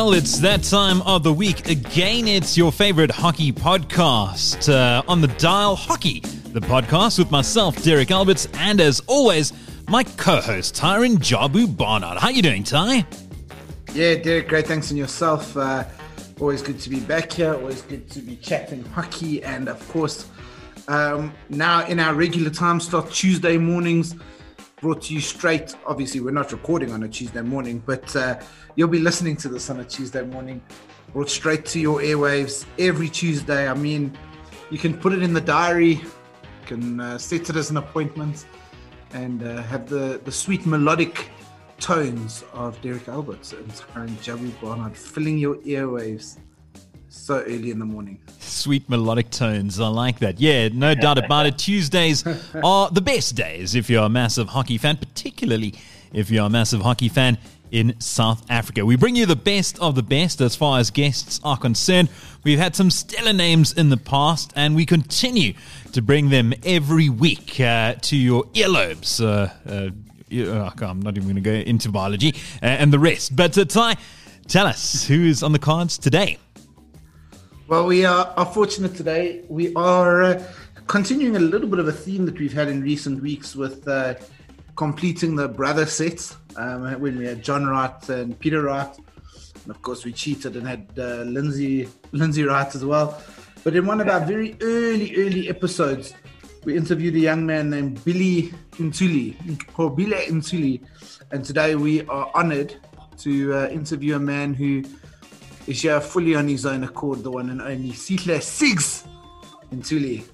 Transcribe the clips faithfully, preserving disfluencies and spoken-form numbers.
Well, it's that time of the week again. It's your favorite hockey podcast uh, on the dial, Hockey, the podcast with myself, Derek Alberts, and as always, my co-host, Tyron Jabu Barnard. How you doing, Ty? Yeah, Derek, great. Thanks, and yourself. Uh, always good to be back here. Always good to be chatting hockey, and of course, um, now in our regular time slot, Tuesday mornings, brought to you straight. Obviously, we're not recording on a Tuesday morning, but uh, you'll be listening to this on a Tuesday morning, brought straight to your airwaves every Tuesday. I mean, you can put it in the diary, you can uh, set it as an appointment, and uh, have the, the sweet melodic tones of Derek Alberts and Tyron Jabu Barnard filling your airwaves so early in the morning. Sweet melodic tones. I like that. Yeah, no doubt about it. Tuesdays are the best days if you're a massive hockey fan, particularly if you're a massive hockey fan in South Africa. We bring you the best of the best as far as guests are concerned. We've had some stellar names in the past, and we continue to bring them every week uh, to your earlobes. Uh, uh, I'm not even going to go into biology uh, and the rest. But uh, Ty, tell us, who is on the cards today? Well, we are, are fortunate today. We are uh, continuing a little bit of a theme that we've had in recent weeks with uh, completing the brother sets. Um, when we had John Wright and Peter Wright, and of course we cheated and had uh, Lindsay Lindsay Wright as well. But in one of our very early early episodes, we interviewed a young man named Billy Ntuli, or Bile Ntuli, and today we are honoured to uh, interview a man who is here fully on his own accord, the one and only Sihle Sigs Ntuli.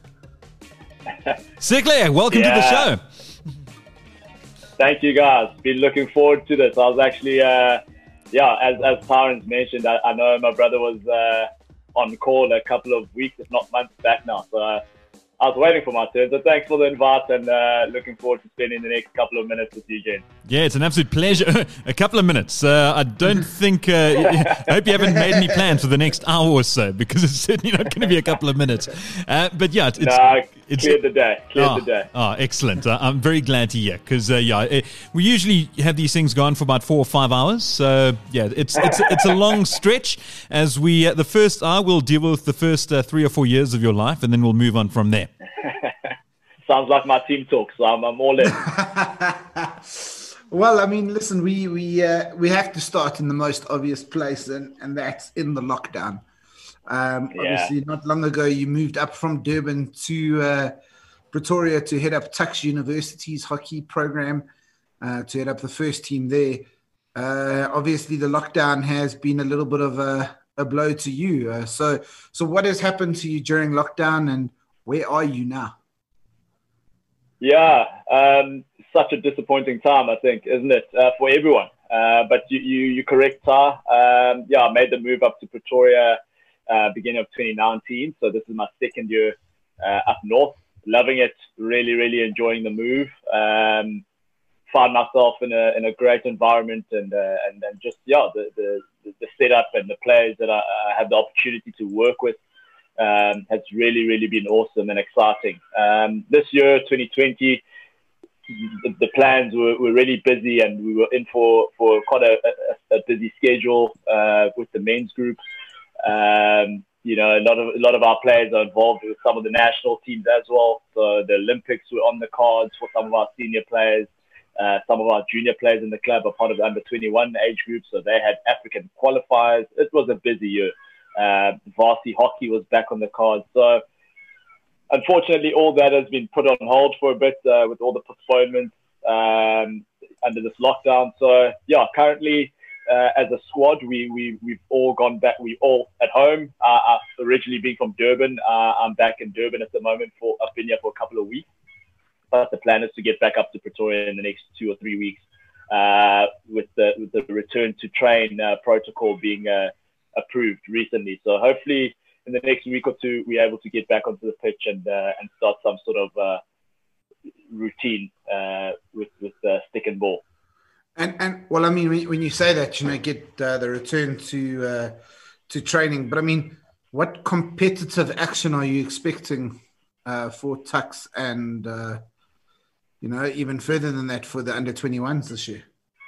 Sigle, welcome yeah. to the show. Thank you, guys. Been looking forward to this. I was actually, uh, yeah, as as Tyron's mentioned, I, I know my brother was uh, on call a couple of weeks, if not months back now. So uh, I was waiting for my turn. So thanks for the invite, and uh, looking forward to spending the next couple of minutes with you again. Yeah, it's an absolute pleasure. A couple of minutes. Uh, I don't think, uh, I hope you haven't made any plans for the next hour or so, because it's certainly not going to be a couple of minutes. Uh, but yeah, it's... No, it's cleared the day. Cleared oh, the day. Oh, excellent. Uh, I'm very glad to hear, because, uh, yeah, it, we usually have these things going for about four or five hours. So, yeah, it's it's it's a long stretch. As we, uh, the first hour, we'll deal with the first uh, three or four years of your life, and then we'll move on from there. Sounds like my team talk, so I'm, I'm all in. Well, I mean, listen, we we uh, we have to start in the most obvious place, and, and that's in the lockdown. Um, yeah. Obviously, not long ago, you moved up from Durban to uh, Pretoria to head up Tuks University's hockey program, uh, to head up the first team there. Uh, obviously, the lockdown has been a little bit of a, a blow to you. Uh, so, so what has happened to you during lockdown, and where are you now? Yeah, um, such a disappointing time, I think, isn't it, uh, for everyone? Uh, but you, you, you're correct, Ty. Um, yeah, I made the move up to Pretoria uh, beginning of twenty nineteen. So this is my second year uh, up north. Loving it, really, really enjoying the move. Um, found myself in a in a great environment, and uh, and then just yeah, the, the the setup and the players that I, I had the opportunity to work with. Um, has really, really been awesome and exciting. Um, this year, twenty twenty, the, the plans were, were really busy, and we were in for, for quite a, a, a busy schedule uh, with the men's group. Um, you know, a lot of a lot of our players are involved with some of the national teams as well. So the Olympics were on the cards for some of our senior players. Uh, some of our junior players in the club are part of the under twenty-one age group, so they had African qualifiers. It was a busy year. Uh, varsity hockey was back on the cards. So, unfortunately, all that has been put on hold for a bit uh, with all the postponements um, under this lockdown. So, yeah, currently, uh, as a squad, we, we, we've all gone back. We're all at home. Uh, uh, originally being from Durban, uh, I'm back in Durban at the moment. For I've been here for a couple of weeks. But the plan is to get back up to Pretoria in the next two or three weeks uh, with, the, with the return to train uh, protocol being uh, approved recently. So hopefully in the next week or two, we're able to get back onto the pitch and uh, and start some sort of uh, routine uh, with with uh, stick and ball. And and well, I mean, when you say that, you know, get uh, the return to uh, to training, but I mean, what competitive action are you expecting uh, for Tuks and uh, you know, even further than that for the under twenty-ones this year?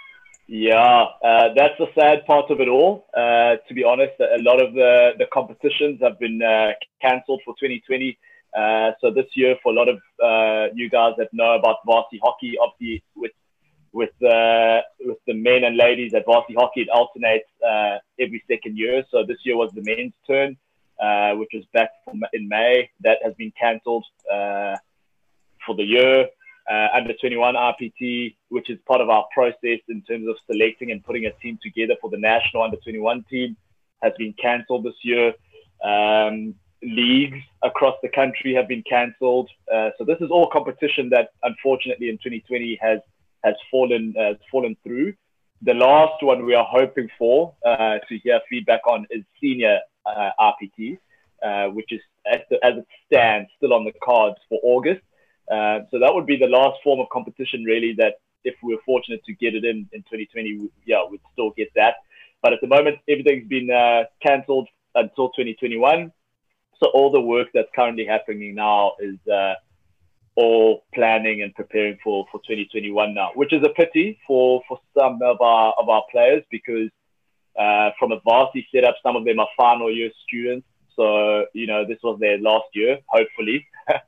Yeah, uh, that's the sad part of it all. Uh, to be honest, a lot of the, the competitions have been uh, cancelled for twenty twenty. Uh, so this year, for a lot of uh, you guys that know about varsity hockey, obviously with with uh, with the men and ladies at varsity hockey, it alternates uh, every second year. So this year was the men's turn, uh, which was back in May. That has been cancelled uh, for the year. Uh, under twenty-one R P T, which is part of our process in terms of selecting and putting a team together for the national under twenty-one team, has been cancelled this year. Um, leagues across the country have been cancelled. Uh, so this is all competition that, unfortunately, in twenty twenty has has fallen uh, fallen through. The last one we are hoping for uh, to hear feedback on is senior uh, R P T, uh, which is as, the, as it stands still on the cards for August. Uh, so that would be the last form of competition, really, that if we were fortunate to get it in in twenty twenty, we, yeah, we'd still get that. But at the moment, everything's been uh, cancelled until twenty twenty-one. So all the work that's currently happening now is uh, all planning and preparing for, for twenty twenty-one now, which is a pity for, for some of our of our players because uh, from a varsity setup, some of them are final year students. So, you know, this was their last year, hopefully.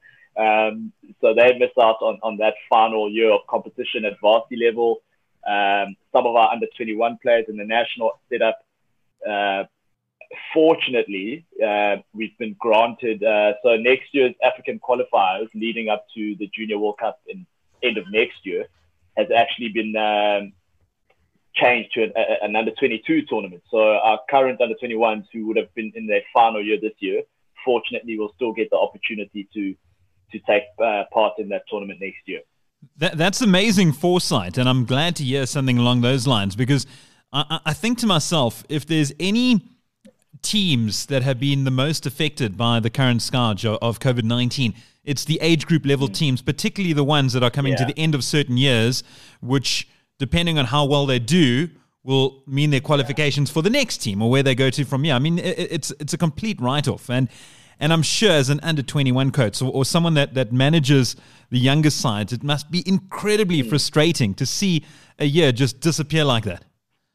Um, so they miss out on, on that final year of competition at varsity level. Um, some of our under twenty-one players in the national setup, uh, fortunately, uh, we've been granted. Uh, so next year's African qualifiers leading up to the Junior World Cup in end of next year has actually been um, changed to an, a, an under twenty-two tournament. So our current under twenty-ones who would have been in their final year this year, fortunately, will still get the opportunity to to take uh, part in that tournament next year. That, that's amazing foresight, and I'm glad to hear something along those lines because I, I think to myself, if there's any teams that have been the most affected by the current scourge of, of COVID nineteen, it's the age group level mm. teams, particularly the ones that are coming yeah. to the end of certain years, which, depending on how well they do, will mean their qualifications for the next team or where they go to from here. I mean, it, it's it's a complete write-off, and And I'm sure as an under twenty-one coach or, or someone that, that manages the younger sides, it must be incredibly mm. frustrating to see a year just disappear like that.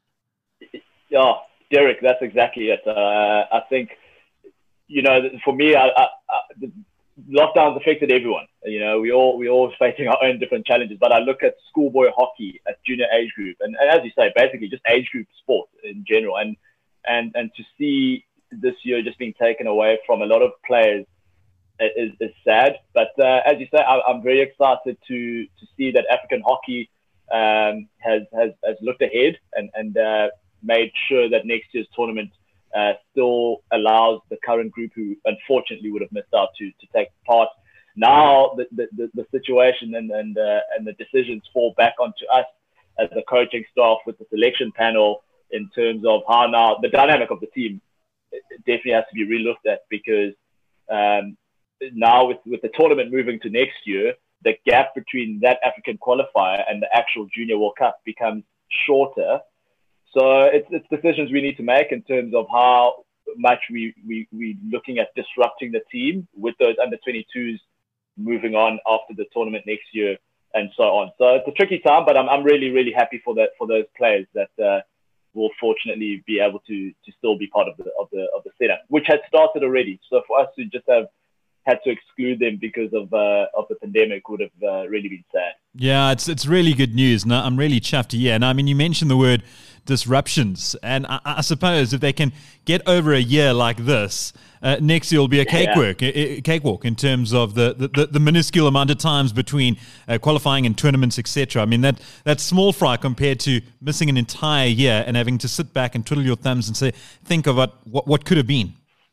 Yeah, Derek, that's exactly it. Uh, I think, you know, for me, I, I, I, the lockdowns affected everyone. You know, we all we all facing our own different challenges. But I look at schoolboy hockey at junior age group, and, and as you say, basically just age group sport in general, and and and to see this year just being taken away from a lot of players is, is sad. But uh, as you say, I, I'm very excited to to see that African hockey um, has, has has looked ahead and and uh, made sure that next year's tournament uh, still allows the current group who unfortunately would have missed out to to take part. Now the the, the situation and and uh, and the decisions fall back onto us as the coaching staff with the selection panel in terms of how now the dynamic of the team definitely has to be relooked at because um, now with, with the tournament moving to next year, the gap between that African qualifier and the actual Junior World Cup becomes shorter. So it's, it's decisions we need to make in terms of how much we, we, we looking at disrupting the team with those under twenty-twos moving on after the tournament next year and so on. So it's a tricky time, but I'm, I'm really, really happy for that, for those players that, uh, will fortunately be able to to still be part of the of the of the setup, which had started already. So for us to just have had to exclude them because of uh, of the pandemic would have uh, really been sad. Yeah, it's it's really good news. No, I'm really chuffed to hear. And I mean, you mentioned the word disruptions, and I, I suppose if they can get over a year like this, uh, next year will be a cakewalk, yeah. a, a cakewalk in terms of the, the, the minuscule amount of times between uh, qualifying and tournaments, et cetera. I mean, that that's small fry compared to missing an entire year and having to sit back and twiddle your thumbs and say, think of what what, what could have been.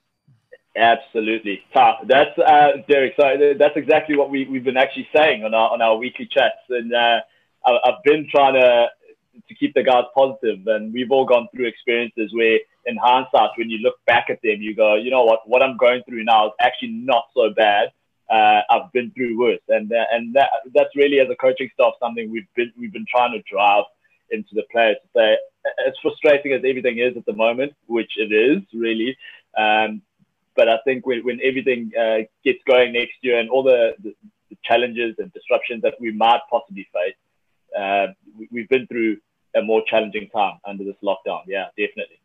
Absolutely. Ah, that's uh, Derek. So that's exactly what we, we've been actually saying on our on our weekly chats. And uh, I, I've been trying to to keep the guys positive. And we've all gone through experiences where, in hindsight, when you look back at them, you go, you know what, what I'm going through now is actually not so bad. Uh, I've been through worse. And uh, and that that's really, as a coaching staff, something we've been we've been trying to drive into the players to say, as frustrating as everything is at the moment, which it is really. Um, But I think when, when everything uh, gets going next year and all the, the, the challenges and disruptions that we might possibly face, uh, we, we've been through a more challenging time under this lockdown. Yeah, definitely.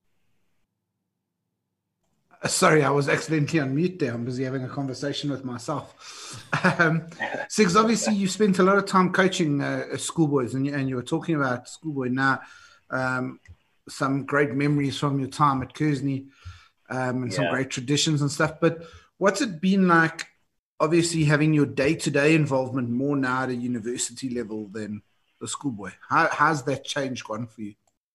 Sorry, I was accidentally on mute there. I'm busy having a conversation with myself. Um, Sigs, obviously you spent a lot of time coaching uh, schoolboys, and you, and you were talking about schoolboy now. Um, some great memories from your time at Kearsney, um, and yeah. some great traditions and stuff. But what's it been like, obviously having your day-to-day involvement more now at a university level than the schoolboy? How, how's that change gone for you?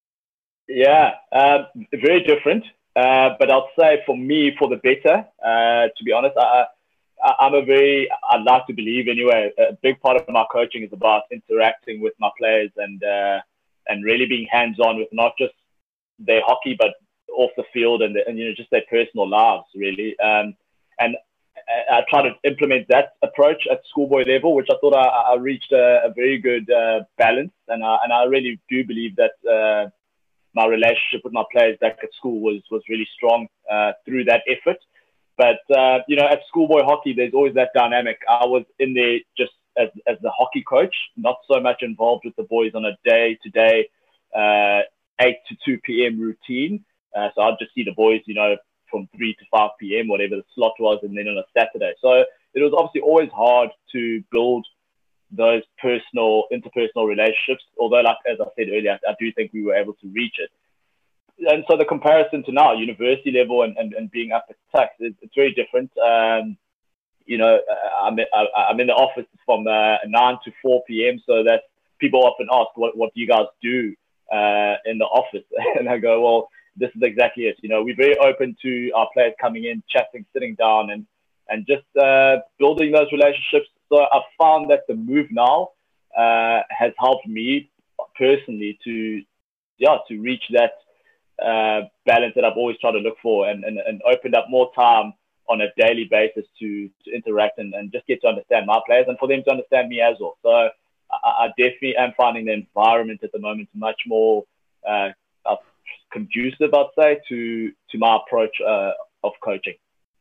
Yeah, uh, very different. Uh, but I'll say for me, for the better, uh, to be honest, I, I, I'm a very, I'd like to believe anyway, a big part of my coaching is about interacting with my players and uh, and really being hands-on with not just their hockey, but off the field and, the, and you know, just their personal lives, really. Um, and I, I try to implement that approach at schoolboy level, which I thought I, I reached a, a very good uh, balance. And I, and I really do believe that uh, my relationship with my players back at school was was really strong uh, through that effort. But, uh, you know, at schoolboy hockey, there's always that dynamic. I was in there just as, as the hockey coach, not so much involved with the boys on a day-to-day uh, eight to two p.m. routine. Uh, so I'd just see the boys, you know, from three to five p.m., whatever the slot was, and then on a Saturday. So it was obviously always hard to build those personal, interpersonal relationships. Although, like as I said earlier, I, I do think we were able to reach it. And so the comparison to now, university level and, and, and being up at Tuks, it's, it's very different. Um, you know, I'm, I'm in the office from uh, nine to four p.m. So that people often ask, what, what do you guys do uh, in the office? And I go, well, this is exactly it. You know, we're very open to our players coming in, chatting, sitting down, and, and just uh, building those relationships. So I've found that the move now uh, has helped me personally to, yeah, to reach that uh, balance that I've always tried to look for, and, and, and opened up more time on a daily basis to, to interact and, and just get to understand my players and for them to understand me as well. So I, I definitely am finding the environment at the moment much more uh, conducive, I'd say, to, to my approach uh, of coaching.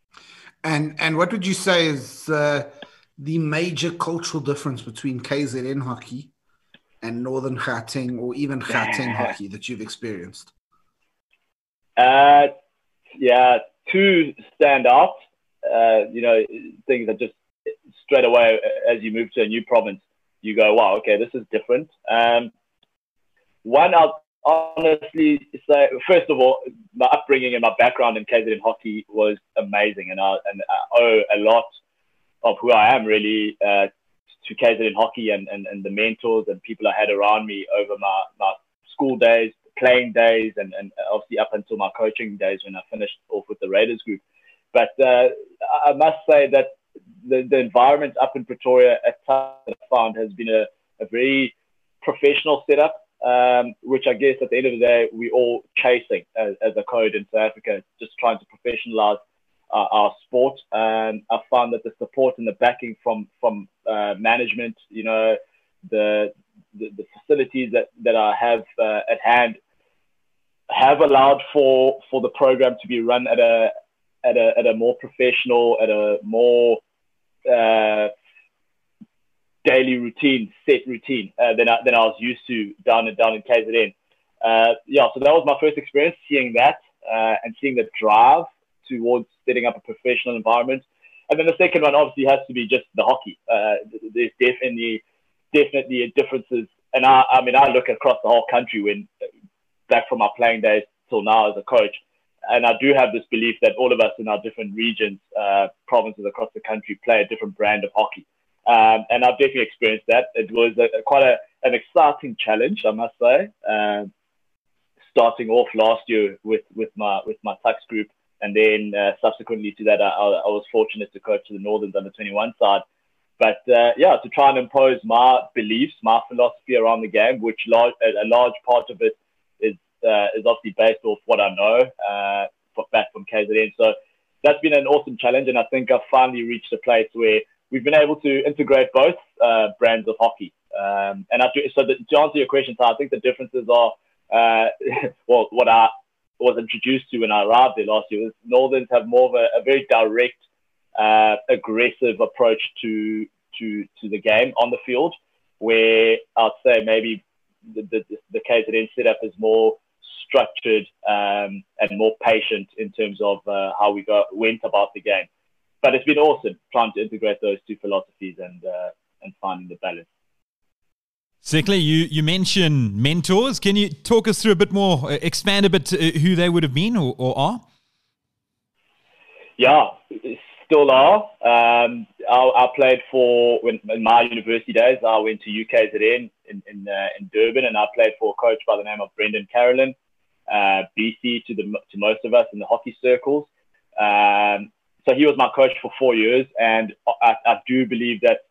And and what would you say is uh, the major cultural difference between K Z N hockey and Northern Gauteng or even Gauteng hockey that you've experienced? Uh, yeah, two stand out. Uh, you know, things that just straight away as you move to a new province, you go, wow, okay, this is different. Um, one, I'll honestly say, first of all, my upbringing and my background in K Z N hockey was amazing, and I, and I owe a lot of who I am really uh, to K Z N hockey and, and, and the mentors and people I had around me over my, my school days, playing days, and, and obviously up until my coaching days when I finished off with the Raiders group. But uh, I must say that the, the environment up in Pretoria at times that I found has been a, a very professional setup, um, which I guess at the end of the day, we're all chasing as, as a code in South Africa, just trying to professionalize uh, our sport. And I found that the support and the backing from, from uh, management, you know, the, the, the facilities that, that I have uh, at hand have allowed for, for the program to be run at a, at a, at a more professional, at a more uh, daily routine, set routine uh, than, I, than I was used to down and down in K Z N. Uh, yeah, so that was my first experience, seeing that uh, and seeing the drive towards setting up a professional environment. And then the second one obviously has to be just the hockey. Uh, there's definitely, definitely differences. And I, I mean, I look across the whole country when back from my playing days till now as a coach. And I do have this belief that all of us in our different regions, uh, provinces across the country play a different brand of hockey. Um, and I've definitely experienced that. It was a, a, quite a, an exciting challenge, I must say. Um, starting off last year with, with my with my Tuks group, and then uh, subsequently to that, I, I was fortunate to coach the Northerns under twenty-one side. But uh, yeah, to try and impose my beliefs, my philosophy around the game, which large, a large part of it is uh, is obviously based off what I know uh, back from K Z N. So that's been an awesome challenge, and I think I've finally reached a place where we've been able to integrate both uh, brands of hockey. Um, and I do, so the, to answer your question, so I think the differences are, uh, well, what I was introduced to when I arrived there last year was Northerns have more of a, a very direct, uh, aggressive approach to, to, to the game on the field, where I'd say maybe the, the, the K Z N setup is more structured um, and more patient in terms of uh, how we go, went about the game. But it's been awesome trying to integrate those two philosophies and uh, and finding the balance. Secondly, you, you mentioned mentors. Can you talk us through a bit more, uh, expand a bit uh, who they would have been or, or are? Yeah, still are. Um, I, I played for, when, in my university days, I went to U K Z N in, in, uh, in Durban, and I played for a coach by the name of Brendan Carolyn, uh, B C to, the, to most of us in the hockey circles. Um, so he was my coach for four years, and I, I do believe that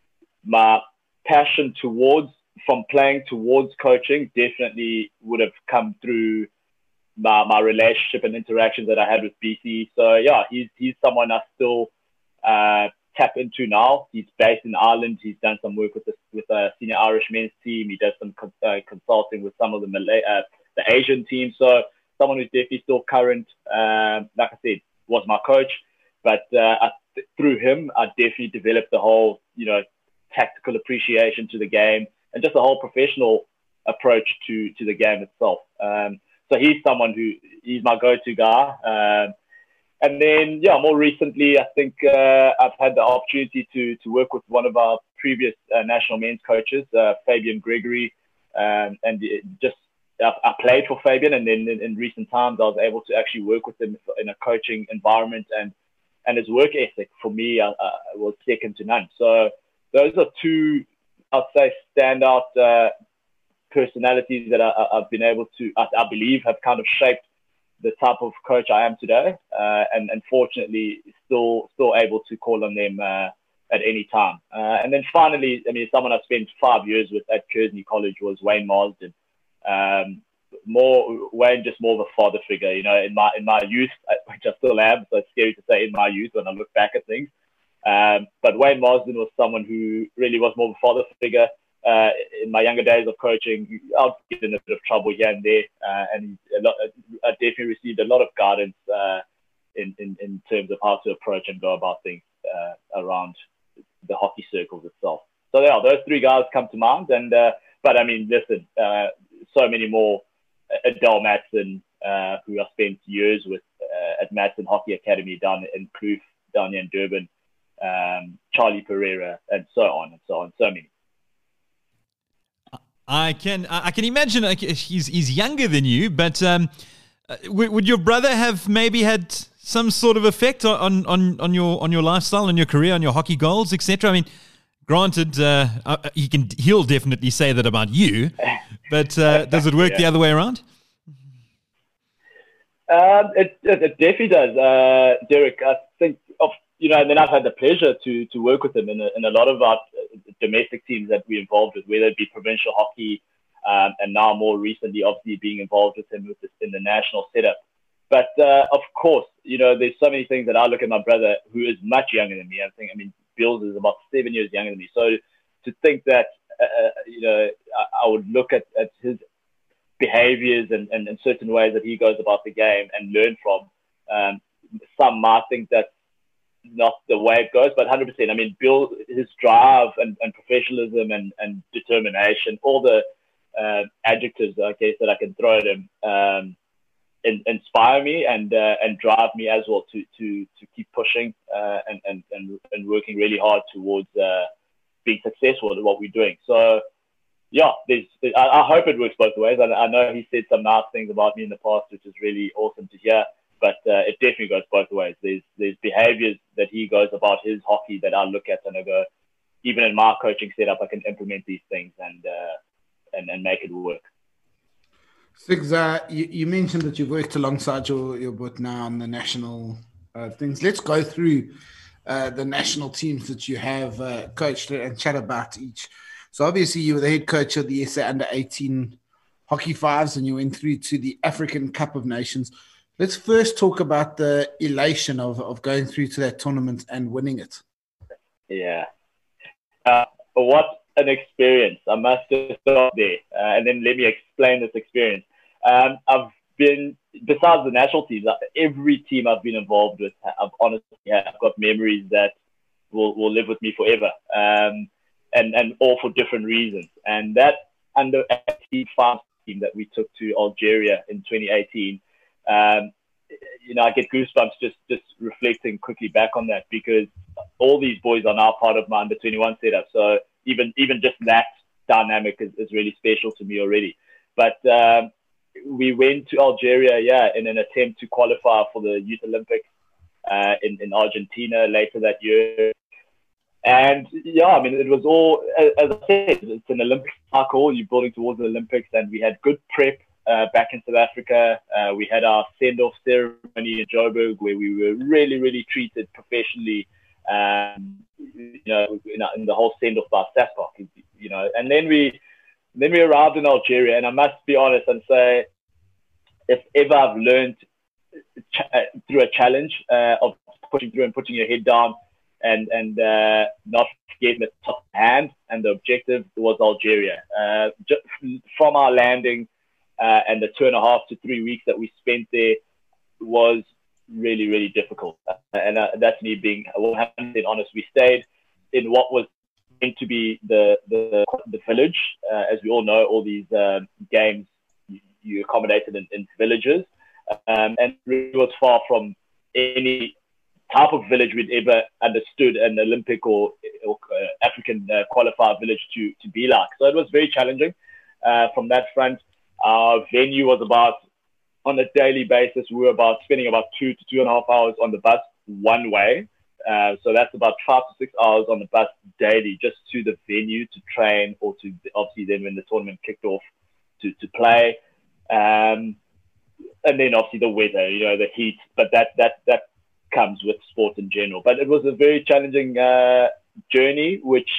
my passion towards, from playing towards coaching, definitely would have come through my, my relationship and interactions that I had with B C. So yeah, he's he's someone I still uh, tap into now. He's based in Ireland. He's done some work with the with a senior Irish men's team. He does some uh, consulting with some of the Malay, uh, the Asian teams. So someone who's definitely still current. Um, like I said, was my coach, but uh, I, through him, I definitely developed the whole, you know, tactical appreciation to the game and just a whole professional approach to to the game itself. Um, so he's someone who, he's my go-to guy. Um, and then, yeah, more recently, I think uh, I've had the opportunity to to work with one of our previous uh, national men's coaches, uh, Fabian Gregory. Um, and it just, I, I played for Fabian, and then in, in recent times, I was able to actually work with him in a coaching environment, and and his work ethic for me uh, uh, was second to none. So those are two, I'd say, standout uh, personalities that I, I've been able to, I, I believe, have kind of shaped the type of coach I am today, uh, and unfortunately still still able to call on them uh, at any time. Uh, and then finally, I mean, someone I spent five years with at Kearsney College was Wayne Marsden. Um, more Wayne, just more of a father figure, you know. In my in my youth, which I still am, so it's scary to say in my youth when I look back at things. Um, but Wayne Marsden was someone who really was more of a father figure. Uh, in my younger days of coaching, I'd get in a bit of trouble here and there, uh, and a lot, I definitely received a lot of guidance uh, in, in, in terms of how to approach and go about things uh, around the hockey circles itself. So yeah, those three guys come to mind. And uh, but I mean, listen, uh, so many more. Adele Matson, uh, who I spent years with uh, at Matson Hockey Academy down in Kloof, down here in Durban, um, Charlie Pereira, and so on and so on, so many. I can I can imagine like, he's he's younger than you, but um, would, would your brother have maybe had some sort of effect on, on, on your on your lifestyle, on your career, on your hockey goals, et cetera? I mean, granted, uh, he can he'll definitely say that about you, but uh, does it work yeah. the other way around? Um, it, it, it definitely does, uh, Derek. I think of you know, and then I've had the pleasure to to work with him in a, in a lot of our domestic teams that we're involved with, whether it be provincial hockey, um, and now more recently, obviously being involved with him with this, in the national setup. But uh, of course, you know, there's so many things that I look at my brother, who is much younger than me. I think, I mean, Bills is about seven years younger than me. So to think that, uh, you know, I, I would look at, at his behaviors and, and, and certain ways that he goes about the game and learn from. Um, some might think that's not the way it goes, but one hundred percent. I mean, Bill, his drive and, and professionalism and, and determination, all the uh, adjectives, I guess, that I can throw at him, um, in, inspire me and uh, and drive me as well to to to keep pushing uh, and, and, and, and working really hard towards uh, being successful at what we're doing. So, yeah, there's, I, I hope it works both ways. I, I know he said some nice things about me in the past, which is really awesome to hear. But uh, it definitely goes both ways. There's there's behaviors that he goes about his hockey that I look at and I go, even in my coaching setup, I can implement these things and uh, and, and make it work. Sigs, uh, you, you mentioned that you've worked alongside your, your book now on the national uh, things. Let's go through uh, the national teams that you have uh, coached and chat about each. So obviously you were the head coach of the S A under eighteen Hockey Fives and you went through to the African Cup of Nations. Let's first talk about the elation of, of going through to that tournament and winning it. Yeah. Uh, what an experience. I must just stop there. Uh, and then let me explain this experience. Um, I've been, besides the national teams, every team I've been involved with, I've honestly yeah, I've got memories that will, will live with me forever. Um, and, and all for different reasons. And that under team farm team that we took to Algeria in twenty eighteen. Um, you know, I get goosebumps just, just reflecting quickly back on that, because all these boys are now part of my under twenty-one setup. So even, even just that dynamic is, is really special to me already. But um, we went to Algeria, yeah, in an attempt to qualify for the Youth Olympics uh, in, in Argentina later that year. And yeah, I mean, it was all, as I said, it's an Olympic cycle. You're building towards the Olympics, and we had good prep uh, back in South Africa. Uh, we had our send-off ceremony in Joburg, where we were really, really treated professionally. Um, you know, in, in the whole send-off by SASCOC, you know, and then we then we arrived in Algeria, and I must be honest and say, if ever I've learned ch- through a challenge uh, of pushing through and putting your head down, and and uh, not forgetting the top hand and the objective was Algeria. Uh, just from our landing uh, and the two and a half to three weeks that we spent there was really, really difficult. Uh, and uh, that's me being one hundred percent honest. We stayed in what was meant to be the the, the village. Uh, as we all know, all these uh, games, you, you accommodated in, in villages. Um, and it really was far from any type of village we'd ever understood an Olympic or, or uh, African uh, qualified village to, to be like. So it was very challenging uh, from that front. Our venue was about, on a daily basis, we were about spending about two to two and a half hours on the bus one way. Uh, so that's about five to six hours on the bus daily, just to the venue to train, or to obviously then when the tournament kicked off to, to play. Um, and then obviously the weather, you know, the heat, but that, that, that, comes with sport in general. But it was a very challenging uh, journey, which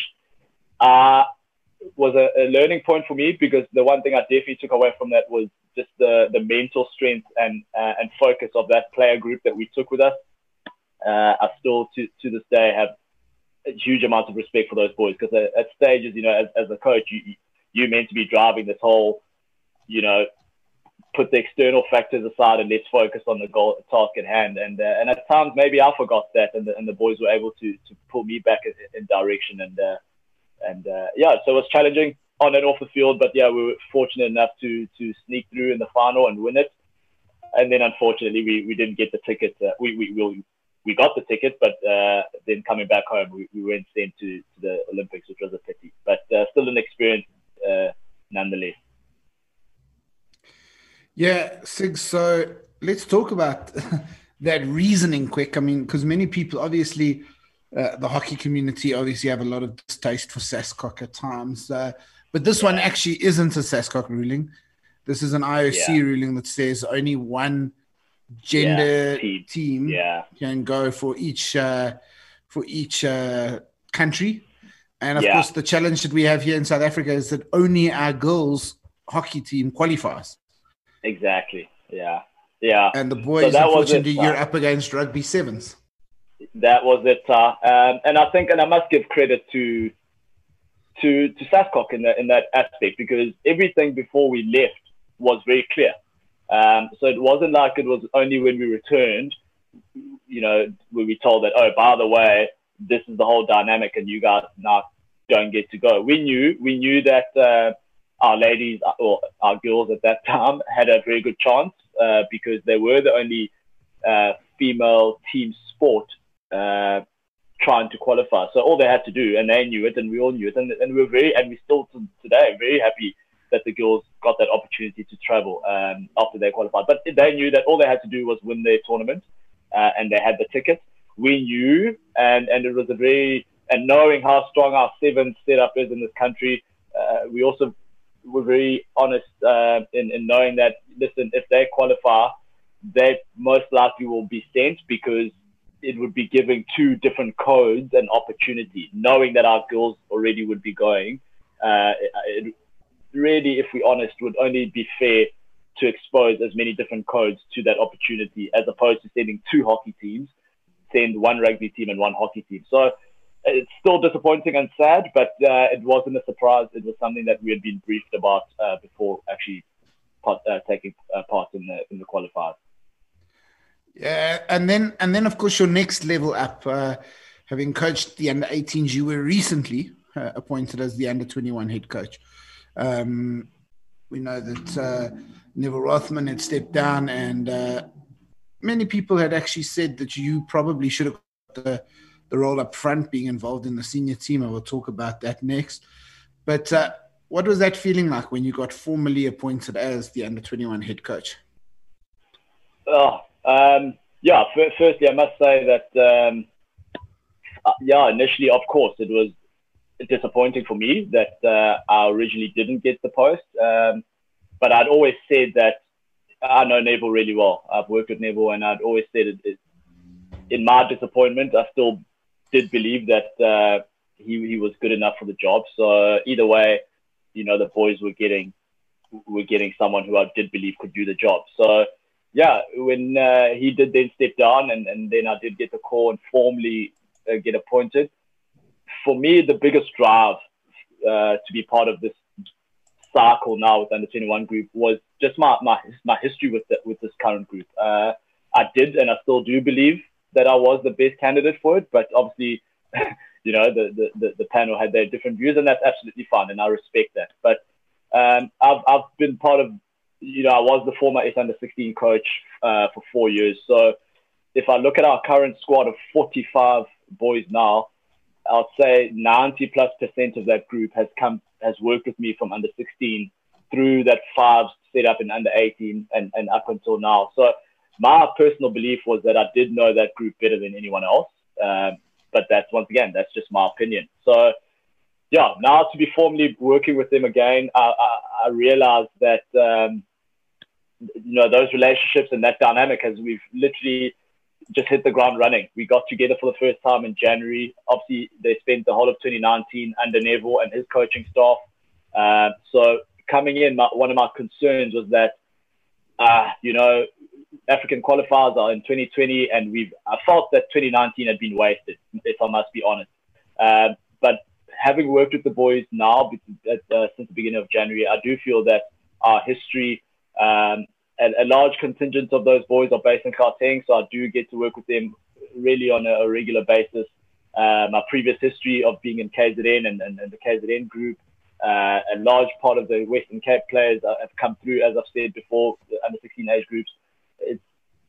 uh, was a, a learning point for me, because the one thing I definitely took away from that was just the, the mental strength and uh, and focus of that player group that we took with us. Uh, I still, to, to this day, have a huge amount of respect for those boys, because at, at stages, you know, as, as a coach, you, you're meant to be driving this whole, you know, put the external factors aside and let's focus on the goal task at hand. And uh, and at times maybe I forgot that, and the, and the boys were able to to pull me back in, in direction. And uh, and uh, yeah, so it was challenging on and off the field. But yeah, we were fortunate enough to to sneak through in the final and win it. And then unfortunately we, we didn't get the ticket. Uh, we we we we got the ticket, but uh, then coming back home we, we weren't sent to, to the Olympics, which was a pity. But uh, still an experience uh, nonetheless. Yeah, Sig, so let's talk about that reasoning quick. I mean, because many people, obviously, uh, the hockey community obviously have a lot of distaste for SASCOC at times. Uh, but this yeah. one actually isn't a SASCOC ruling. This is an I O C yeah. ruling that says only one gender yeah. team, team yeah. can go for each uh, for each uh, country. And, of yeah. course, the challenge that we have here in South Africa is that only our girls' hockey team qualifies. Exactly. Yeah. Yeah. And the boys, so unfortunately, you're up against rugby sevens. That was it. Uh, um, and I think, and I must give credit to to to SASCOC in that in that aspect, because everything before we left was very clear. Um, so it wasn't like it was only when we returned, you know, when we told that, oh, by the way, this is the whole dynamic, and you guys now don't get to go. We knew we knew that. Uh, Our ladies, or our girls at that time, had a very good chance uh, because they were the only uh, female team sport uh, trying to qualify. So all they had to do, and they knew it, and we all knew it, and, and we were very, and we still today very happy that the girls got that opportunity to travel um, after they qualified. But they knew that all they had to do was win their tournament, uh, and they had the ticket. We knew, and and it was a very, and knowing how strong our seven setup is in this country, uh, we also were very honest uh, in, in knowing that, listen, if they qualify, they most likely will be sent, because it would be giving two different codes an opportunity, knowing that our girls already would be going. Uh, it really, if we're honest, would only be fair to expose as many different codes to that opportunity, as opposed to sending two hockey teams, send one rugby team and one hockey team. So it's still disappointing and sad, but uh, it wasn't a surprise. It was something that we had been briefed about uh, before actually part, uh, taking uh, part in the in the qualifiers. Yeah, and then and then of course your next level up, uh, having coached the under eighteens, you were recently uh, appointed as the under twenty-one head coach. Um, We know that uh, Neville Rothman had stepped down, and uh, many people had actually said that you probably should have got the, the role up front, being involved in the senior team. I will talk about that next. But uh, what was that feeling like when you got formally appointed as the under twenty-one head coach? Oh, um, yeah, f- firstly, I must say that, um, uh, yeah, initially, of course, it was disappointing for me that uh, I originally didn't get the post. Um, but I'd always said that I know Neville really well. I've worked with Neville, and I'd always said it, it, in my disappointment, I still did believe that uh, he, he was good enough for the job. So uh, either way, you know, the boys were getting were getting someone who I did believe could do the job. So, yeah, when uh, he did then step down, and, and then I did get the call and formally uh, get appointed, for me, the biggest drive uh, to be part of this cycle now with the under twenty-one group was just my my, my history with the, with this current group. Uh, I did, and I still do believe that I was the best candidate for it, but obviously, you know, the, the, the panel had their different views, and that's absolutely fine, and I respect that. But um, I've I've been part of, you know, I was the former S under sixteen coach uh, for four years. So if I look at our current squad of forty-five boys now, I'd say ninety plus percent of that group has come, has worked with me from under sixteen through that fives set up in under eighteen and, and up until now. So my personal belief was that I did know that group better than anyone else. Um, but that's, once again, that's just my opinion. So yeah, now to be formally working with them again, I, I, I realized that, um, you know, those relationships and that dynamic has, we've literally just hit the ground running. We got together for the first time in January. Obviously, they spent the whole of twenty nineteen under Neville and his coaching staff. Uh, so coming in, my, one of my concerns was that, uh, you know, African qualifiers are in twenty twenty, and we've, I felt that twenty nineteen had been wasted, if I must be honest. Uh, but having worked with the boys now uh, since the beginning of January, I do feel that our history, um, and a large contingent of those boys are based in Gauteng, so I do get to work with them really on a, a regular basis. Uh, my previous history of being in K Z N and, and, and the K Z N group, uh, a large part of the Western Cape players have come through, as I've said before, the under sixteen age groups. It's,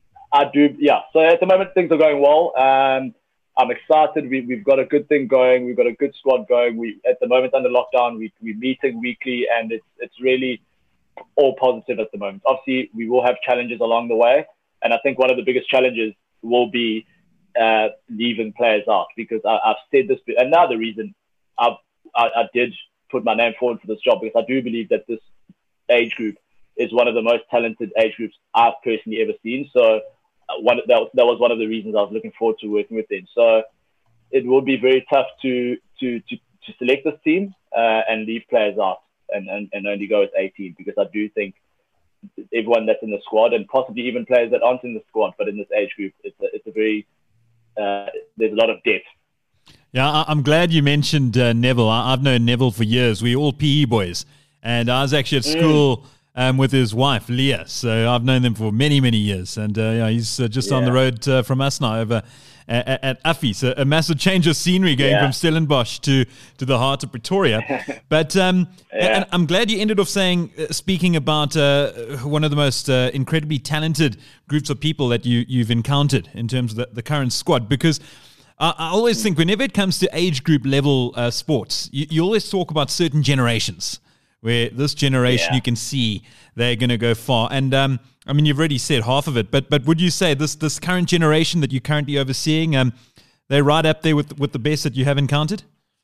I do, yeah. So at the moment, things are going well. Um, I'm excited. We, we've got a good thing going. We've got a good squad going. We, at the moment, under lockdown, we, we're meeting weekly, and it's it's really all positive at the moment. Obviously, we will have challenges along the way, and I think one of the biggest challenges will be uh, leaving players out, because I, I've said this, another reason I've, I, I did put my name forward for this job, because I do believe that this age group is one of the most talented age groups I've personally ever seen. So uh, one that, that was one of the reasons I was looking forward to working with them. So it will be very tough to to to, to select this team uh, and leave players out. And, and, and only go with eighteen, because I do think everyone that's in the squad, and possibly even players that aren't in the squad, but in this age group, it's a, it's a very, uh, there's a lot of depth. Yeah, I'm glad you mentioned uh, Neville. I've known Neville for years. We're all P E boys. And I was actually at school mm. um, with his wife, Leah. So I've known them for many, many years. And uh, yeah, he's uh, just yeah. on the road uh, from us now over at, at Affie. So a massive change of scenery going yeah. from Stellenbosch to, to the heart of Pretoria. But um, yeah. and I'm glad you ended off saying, uh, speaking about uh, one of the most uh, incredibly talented groups of people that you, you've encountered in terms of the, the current squad, because I, I always think whenever it comes to age group level uh, sports, you, you always talk about certain generations, where this generation yeah. you can see they're going to go far. And um, I mean, you've already said half of it, but but would you say this this current generation that you're currently overseeing, um, they're right up there with with the best that you have encountered?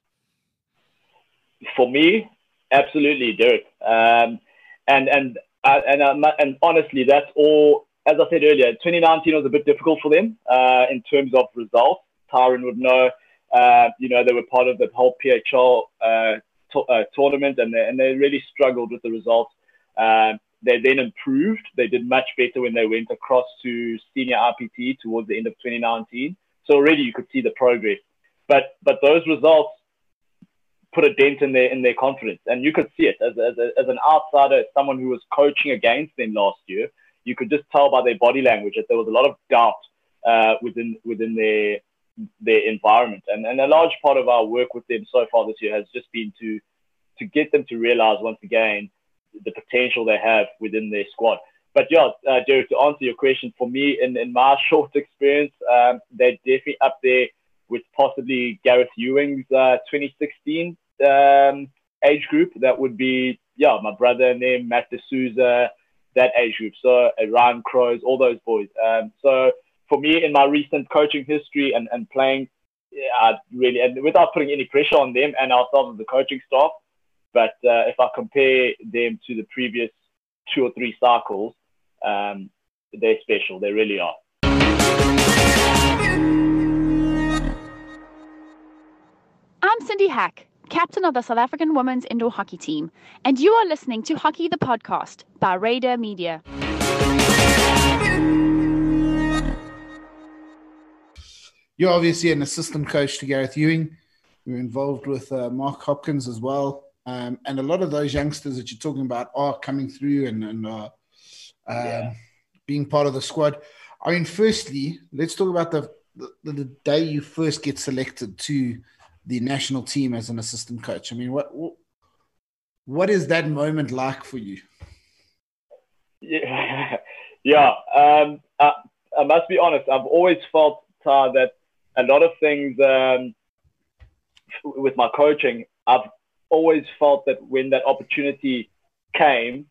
For me, absolutely, Derek. Um, and and uh, and uh, and honestly, that's all. As I said earlier, twenty nineteen was a bit difficult for them uh, in terms of results. Tyron would know. Uh, you know, they were part of the whole P H L uh, to, uh, tournament, and they, and they really struggled with the results. Um, they then improved. They did much better when they went across to senior I P T towards the end of twenty nineteen. So already you could see the progress. But but those results put a dent in their in their confidence, and you could see it as as, a, as an outsider, as someone who was coaching against them last year. You could just tell by their body language that there was a lot of doubt uh, within within their their environment. And and a large part of our work with them so far this year has just been to to get them to realize once again, the potential they have within their squad. But yeah, uh, Derek, to answer your question, for me, in, in my short experience, um, they're definitely up there with possibly Gareth Ewing's uh, twenty sixteen um, age group. That would be, yeah, my brother and them, Matt D'Souza, that age group. So uh, Ryan Crows, all those boys. Um, so for me, in my recent coaching history and, and playing, yeah, I really, and without putting any pressure on them and ourselves as the coaching staff, but uh, if I compare them to the previous two or three cycles, um, they're special. They really are. I'm Cindy Hack, captain of the South African women's indoor hockey team, and you are listening to Hockey the Podcast by Radar Media. You're obviously an assistant coach to Gareth Ewing. You're involved with uh, Mark Hopkins as well. Um, and a lot of those youngsters that you're talking about are coming through and, and uh, um, yeah. being part of the squad. I mean, firstly, let's talk about the, the the day you first get selected to the national team as an assistant coach. I mean, what what is that moment like for you? Yeah, yeah. Um, I, I must be honest. I've always felt uh, that a lot of things um, with my coaching, I've always felt that when that opportunity came,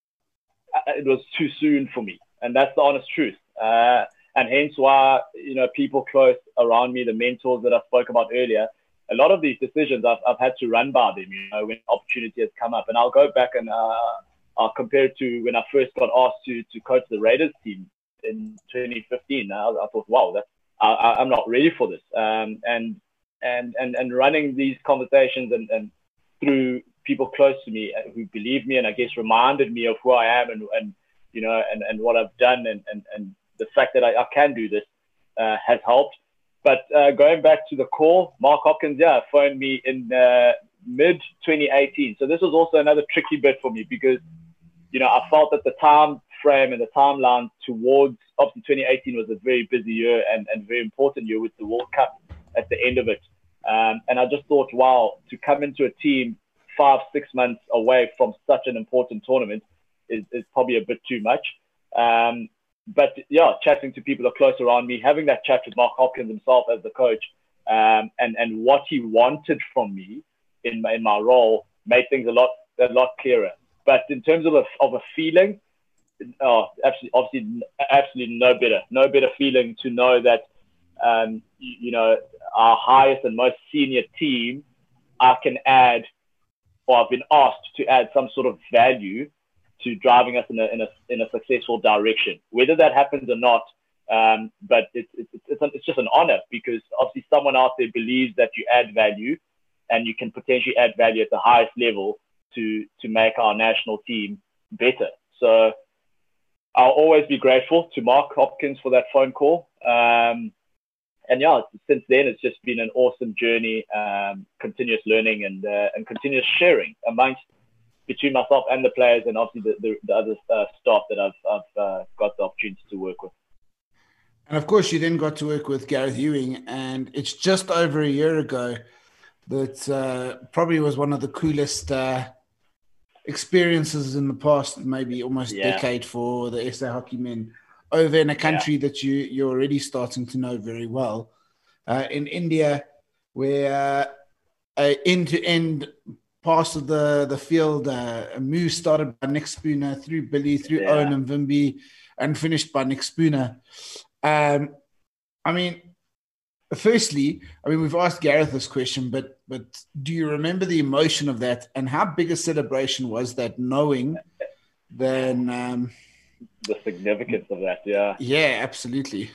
it was too soon for me. And that's the honest truth. Uh, and hence why, you know, people close around me, the mentors that I spoke about earlier, a lot of these decisions I've, I've had to run by them, you know, when opportunity has come up. And I'll go back and uh, I'll compare it to when I first got asked to, to coach the Raiders team in twenty fifteen. I, I thought, wow, that's, I, I'm not ready for this. Um, and, and, and, and running these conversations and, and through people close to me who believe me and I guess reminded me of who I am and, and you know, and, and what I've done and, and, and the fact that I, I can do this uh, has helped. But uh, going back to the call, Mark Hopkins, yeah, phoned me in uh, mid twenty eighteen. So this was also another tricky bit for me because, you know, I felt that the time frame and the timeline towards, obviously twenty eighteen was a very busy year and, and very important year with the World Cup at the end of it. Um, and I just thought, wow, to come into a team five, six months away from such an important tournament is, is probably a bit too much. Um, but yeah, chatting to people who are close around me, having that chat with Mark Hopkins himself as the coach, um, and, and what he wanted from me in my, in my role made things a lot, a lot clearer. But in terms of a, of a feeling, oh, absolutely, obviously, absolutely no better, no better feeling to know that, um, you, you know, our highest and most senior team, I can add, or I've been asked to add some sort of value to driving us in a in a in a successful direction. Whether that happens or not, um, but it's it's it's, it's just an honor because obviously someone out there believes that you add value, and you can potentially add value at the highest level to to make our national team better. So I'll always be grateful to Mark Hopkins for that phone call. Um, And yeah, since then, it's just been an awesome journey, um, continuous learning and uh, and continuous sharing amongst between myself and the players and obviously the, the, the other uh, staff that I've, I've uh, got the opportunity to work with. And of course, you then got to work with Gareth Ewing, and it's just over a year ago that uh, probably was one of the coolest uh, experiences in the past, maybe almost yeah. decade for the S A Hockey men. Over in a country yeah. that you, you're already starting to know very well, uh, in India, where uh, a end-to-end pass of the, the field, uh, a move started by Nick Spooner, through Billy, through yeah. Owen and Vimby, and finished by Nick Spooner. Um, I mean, firstly, I mean, we've asked Gareth this question, but but do you remember the emotion of that, and how big a celebration was that, knowing then... Um, the significance of that, yeah. Yeah, absolutely.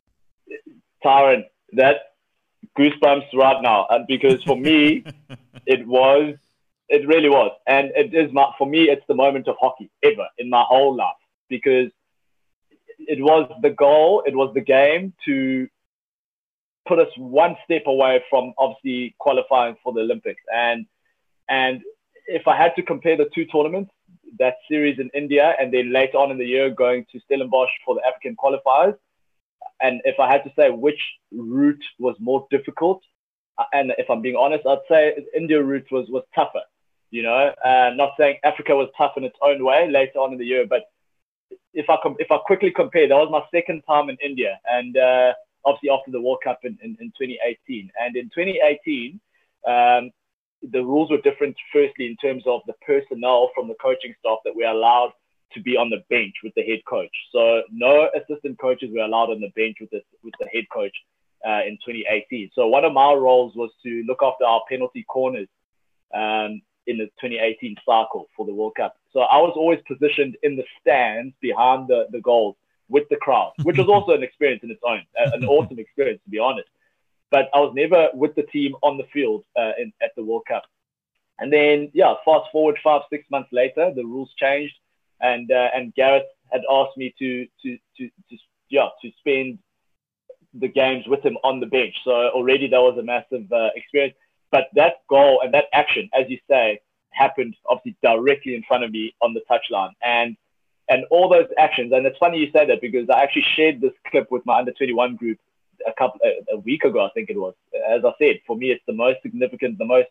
Tyron, that goosebumps right now. And because for me, it was, it really was. And it is my, for me, it's the moment of hockey ever in my whole life, because it was the goal, it was the game to put us one step away from obviously qualifying for the Olympics. And, and if I had to compare the two tournaments, that series in India and then later on in the year going to Stellenbosch for the African qualifiers, and if I had to say which route was more difficult, and if I'm being honest, I'd say India route was, was tougher. You know, uh, not saying Africa was tough in its own way later on in the year, but if I com- if I quickly compare, that was my second time in India, and uh, obviously after the World Cup in, in, in twenty eighteen. And in twenty eighteen, um, the rules were different. Firstly, in terms of the personnel from the coaching staff that were allowed to be on the bench with the head coach. So no assistant coaches were allowed on the bench with the with the head coach uh, in twenty eighteen. So one of my roles was to look after our penalty corners um, in the twenty eighteen cycle for the World Cup. So I was always positioned in the stands behind the, the goals with the crowd, which was also an experience in its own, an awesome experience, to be honest. But I was never with the team on the field uh, in, at the World Cup. And then, yeah, fast forward five, six months later, the rules changed. And uh, and Gareth had asked me to, to, to, to, yeah, to spend the games with him on the bench. So already that was a massive uh, experience. But that goal and that action, as you say, happened obviously directly in front of me on the touchline. And and all those actions, and it's funny you say that because I actually shared this clip with my under twenty-one group a couple a, a week ago, I think it was. As I said, for me, it's the most significant, the most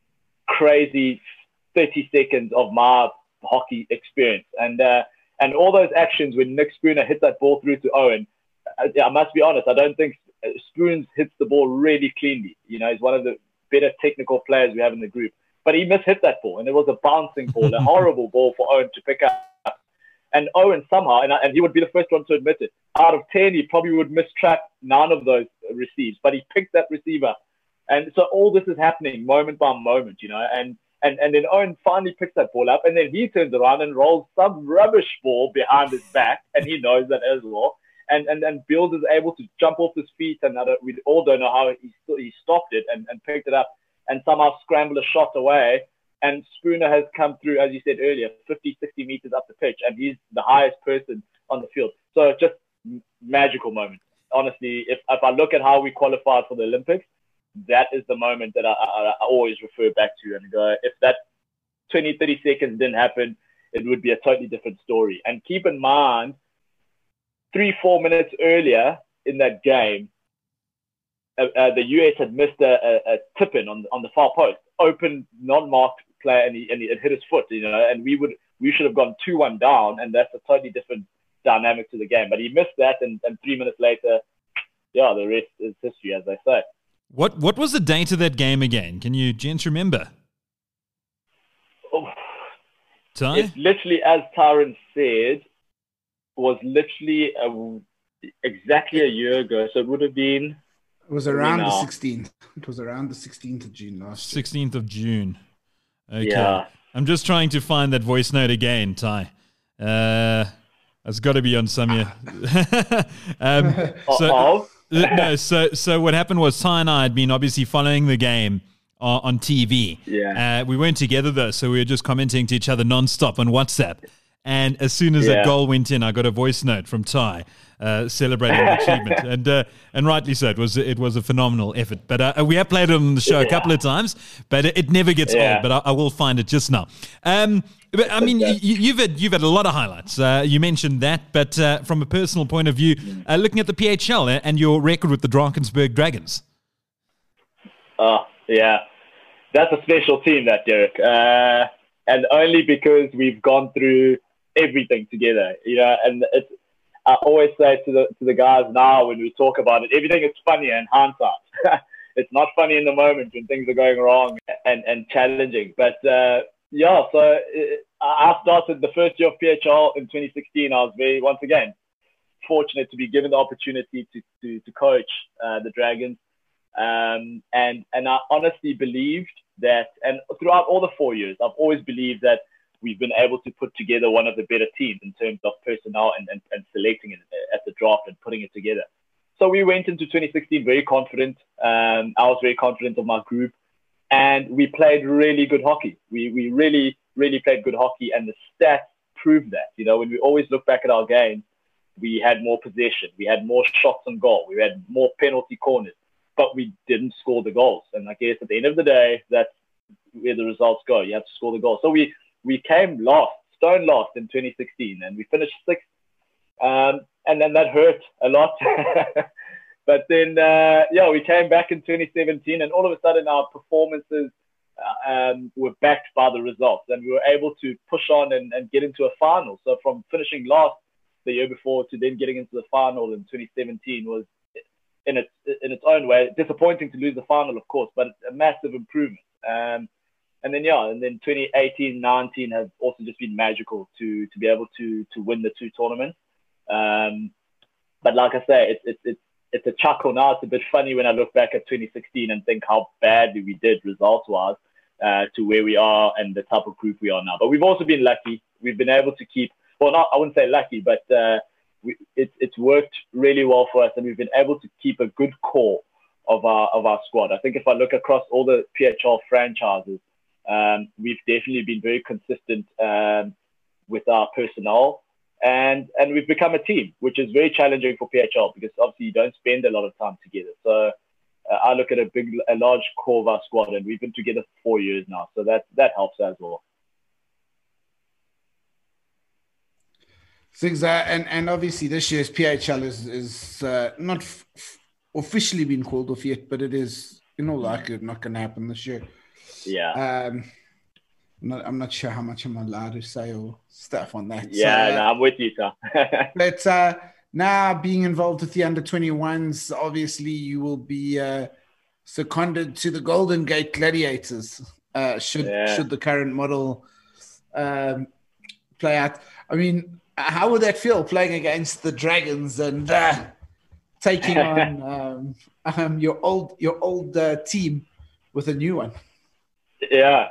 crazy thirty seconds of my hockey experience. And uh, and all those actions when Nick Spooner hit that ball through to Owen, I, I must be honest, I don't think Spoons hits the ball really cleanly. You know, he's one of the better technical players we have in the group. But he mishit that ball, and it was a bouncing ball, a horrible ball for Owen to pick up. And Owen somehow, and, and he would be the first one to admit it, out of ten, he probably would mistrack nine of those receives, but he picked that receiver. And so all this is happening moment by moment, you know, and, and, and then Owen finally picks that ball up, and then he turns around and rolls some rubbish ball behind his back, and he knows that as well. And and, and Bills is able to jump off his feet, and I don't, we all don't know how he, he stopped it and, and picked it up and somehow scramble a shot away. And Spooner has come through, as you said earlier, fifty, sixty meters up the pitch, and he's the highest person on the field. So just magical moment. Honestly, if, if I look at how we qualified for the Olympics, that is the moment that I, I, I always refer back to and go, if that twenty, thirty seconds didn't happen, it would be a totally different story. And keep in mind, three, four minutes earlier in that game, uh, uh, the U S had missed a, a, a tip-in on, on the far post, open, non-marked player, and he, and he it hit his foot, you know, and we would we should have gone two one down, and that's a totally different dynamic to the game. But he missed that, and, and three minutes later, yeah, the rest is history, as they say. What what was the date of that game again? Can you gents remember? Oh, Ty? It's literally, as Tyron said, was literally a, exactly a year ago. So it would have been... It was around the sixteenth. It was around the sixteenth of June last year. sixteenth of June. Okay. Yeah. I'm just trying to find that voice note again, Ty. Uh, it's got to be on some year. um, so, no, so, so what happened was Ty and I had been obviously following the game uh, on T V. Yeah. Uh, we weren't together though, so we were just commenting to each other nonstop on WhatsApp. And as soon as yeah. that goal went in, I got a voice note from Ty uh, celebrating the achievement, and uh, and rightly so. It was it was a phenomenal effort. But uh, we have played it on the show yeah. a couple of times, but it, it never gets yeah. old. But I, I will find it just now. Um, but I mean, you, you've had you've had a lot of highlights. Uh, you mentioned that, but uh, from a personal point of view, uh, looking at the P H L and your record with the Drakensberg Dragons. Oh yeah, that's a special team, that Derek, uh, and only because we've gone through everything together, you know, and it's, I always say to the to the guys now when we talk about it, everything is funny in hindsight. It's not funny in the moment when things are going wrong and, and challenging. But uh, yeah, so it, I started the first year of P H L in twenty sixteen. I was very, once again, fortunate to be given the opportunity to to, to coach uh, the Dragons, um, and and I honestly believed that, and throughout all the four years, I've always believed that we've been able to put together one of the better teams in terms of personnel and, and, and selecting it at the draft and putting it together. So we went into twenty sixteen very confident. Um, I was very confident of my group, and we played really good hockey. We we really, really played good hockey, and the stats proved that. You know, when we always look back at our games, we had more possession, we had more shots on goal, we had more penalty corners, but we didn't score the goals. And I guess at the end of the day, that's where the results go. You have to score the goal. So we We came last, stone last in twenty sixteen, and we finished sixth. Um, and then that hurt a lot. But then, uh, yeah, we came back in twenty seventeen, and all of a sudden our performances um, were backed by the results, and we were able to push on and, and get into a final. So from finishing last the year before to then getting into the final in twenty seventeen was, in its in its own way, disappointing to lose the final, of course, but a massive improvement. Um, and then yeah, and then twenty eighteen nineteen has also just been magical to to be able to to win the two tournaments. Um, but like I say, it's it's it's it's a chuckle now. It's a bit funny when I look back at twenty sixteen and think how badly we did results-wise uh, to where we are and the type of group we are now. But we've also been lucky. We've been able to keep, well, not I wouldn't say lucky, but uh, we, it, it's worked really well for us, and we've been able to keep a good core of our of our squad. I think if I look across all the P H L franchises, um, we've definitely been very consistent um, with our personnel. And and we've become a team, which is very challenging for P H L because obviously you don't spend a lot of time together. So uh, I look at a big, a large core of our squad, and we've been together for four years now. So that that helps as well. Things are, and and obviously this year's P H L is is uh, not f- f- officially been called off yet, but it is in all likelihood not going to happen this year. Yeah. Um, I'm not, I'm not sure how much I'm allowed to say or stuff on that. Yeah, so, uh, no, I'm with you, sir. but uh, now being involved with the under twenty-ones, obviously you will be uh, seconded to the Golden Gate Gladiators. Uh, should Yeah. should the current model um, play out? I mean, how would that feel playing against the Dragons and uh, taking on um, um, your old your old uh, team with a new one? Yeah.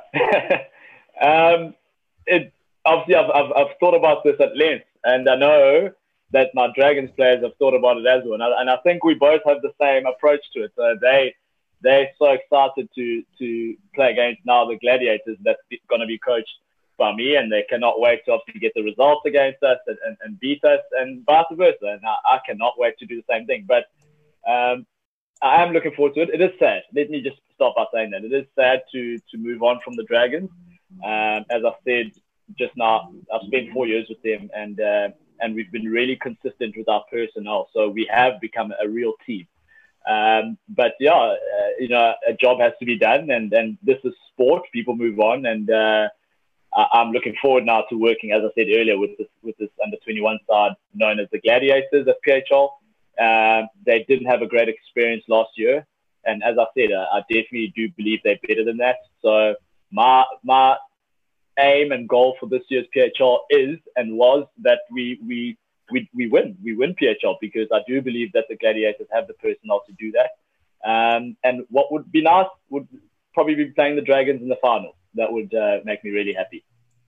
um, it obviously I've, I've I've thought about this at length, and I know that my Dragons players have thought about it as well, and I, and I think we both have the same approach to it. So they they're so excited to to play against now the Gladiators that's going to be coached by me, and they cannot wait to obviously get the results against us and, and, and beat us, and vice versa. And I, I cannot wait to do the same thing. But um, I am looking forward to it. It is sad. Let me just start by saying that. It is sad to to move on from the Dragons. Um, as I said just now, I've spent four years with them, and uh, and we've been really consistent with our personnel. So we have become a real team. Um, but yeah, uh, you know, a job has to be done, and, and this is sport. People move on, and uh, I'm looking forward now to working, as I said earlier, with this with this under twenty-one side known as the Gladiators at P H L. Um, they didn't have a great experience last year, and as I said, I, I definitely do believe they're better than that. So my my aim and goal for this year's P H L is and was that we we we we win we win P H L, because I do believe that the Gladiators have the personnel to do that. Um, and what would be nice would probably be playing the Dragons in the final. That would uh, make me really happy.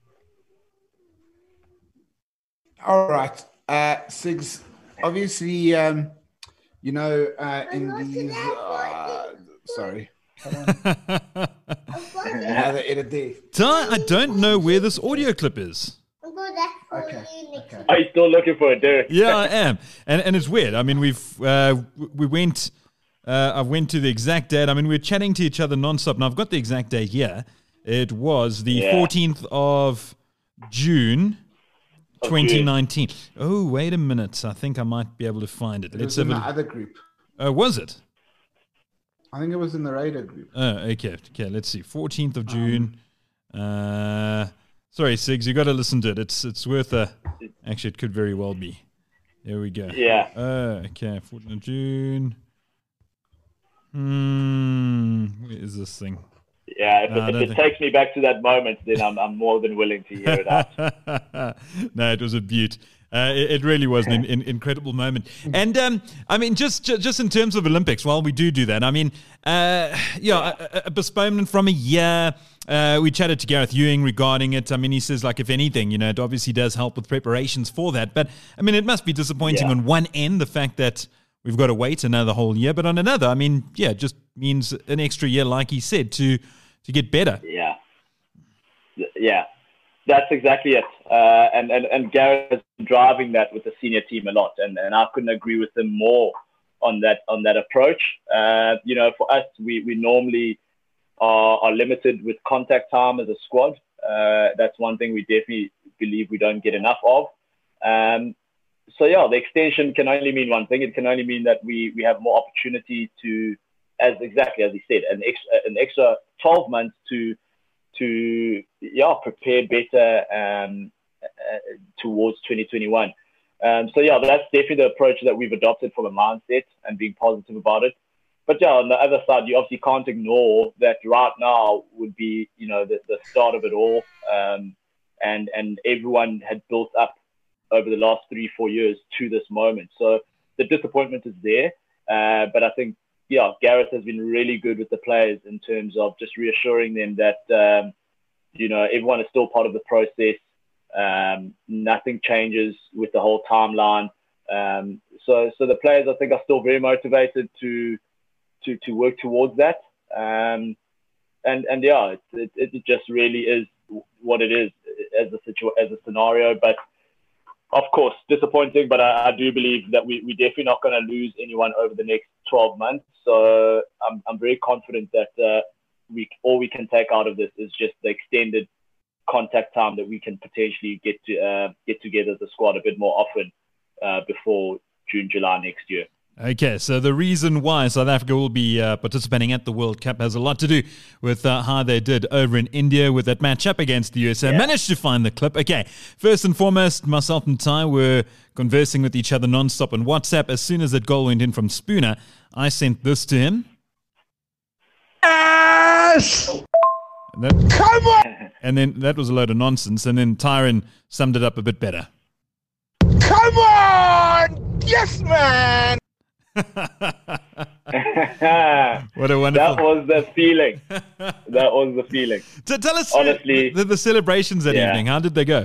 All right. Uh, Sigs, obviously, um, you know, uh, in these... Uh, sorry. Another edit there. Ty, I don't know where this audio clip is. Okay. okay. Are you still looking for it, Derek? Yeah, I am. And and it's weird. I mean, we've uh, we went... Uh, I went to the exact date. I mean, we were chatting to each other nonstop. Now, I've got the exact date here. It was the Yeah. fourteenth of June, twenty nineteen. Oh, wait a minute. I think I might be able to find it. It Let's was in have the a... other group. Uh, was it? I think it was in the radar group. Oh, okay. Okay, let's see. fourteenth of June. Um, uh, sorry, Sigs, you got to listen to it. It's it's worth a... Actually, it could very well be. There we go. Yeah. Uh, okay, fourteenth of June. Hmm, where is this thing? Yeah, if, No, I it, don't if it think- takes me back to that moment, then I'm I'm more than willing to hear it out. No, it was a beaut. Uh, it, it really was an in, in, incredible moment. And, um, I mean, just ju- just in terms of Olympics, while we do do that, I mean, uh, yeah, a, a postponement from a year. Uh, we chatted to Gareth Ewing regarding it. I mean, he says, like, if anything, you know, it obviously does help with preparations for that. But, I mean, it must be disappointing Yeah. on one end, the fact that we've got to wait another whole year. But on another, I mean, yeah, it just means an extra year, like he said, to to get better. Yeah, yeah, that's exactly it. Uh, and and and Gareth has been driving that with the senior team a lot, and, and I couldn't agree with him more on that on that approach. Uh, you know, for us, we we normally are, are limited with contact time as a squad. Uh, that's one thing we definitely believe we don't get enough of. Um, so yeah, the extension can only mean one thing. It can only mean that we we have more opportunity to, as exactly as he said, an extra an extra twelve months to to yeah prepare better um, uh, towards twenty twenty-one. Um, so yeah, that's definitely the approach that we've adopted from a mindset and being positive about it. But yeah, on the other side, you obviously can't ignore that right now would be, you know, the, the start of it all. Um, and, and everyone had built up over the last three, four years to this moment. So the disappointment is there. Uh, but I think, yeah, Gareth has been really good with the players in terms of just reassuring them that, um, you know, everyone is still part of the process. Um, nothing changes with the whole timeline. Um, so, so the players, I think, are still very motivated to, to, to work towards that. Um, and, and yeah, it, it, it just really is what it is as a situ- as a scenario. But of course, disappointing, but I, I do believe that we, we're definitely not going to lose anyone over the next twelve months. So I'm, I'm very confident that uh, we all we can take out of this is just the extended contact time that we can potentially get to uh, get together as a squad a bit more often uh, before June, July next year. Okay, so the reason why South Africa will be uh, participating at the World Cup has a lot to do with uh, how they did over in India with that matchup against the U S A. Yeah. Managed to find the clip. Okay, first and foremost, myself and Ty were conversing with each other nonstop on WhatsApp. As soon as that goal went in from Spooner, I sent this to him. Yes! And that, Come on! And then that was a load of nonsense. And then Tyron summed it up a bit better. Come on! Yes, man! What a wonderful... That was the feeling. That was the feeling. So tell us, honestly, the, the celebrations that yeah. evening, how did they go?